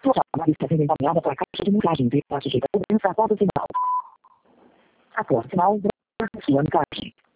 Sua chamada está sendo encaminhada para a caixa de mensagem de sujeita cobrança após o sinal. Após o sinal, grave sua mensagem.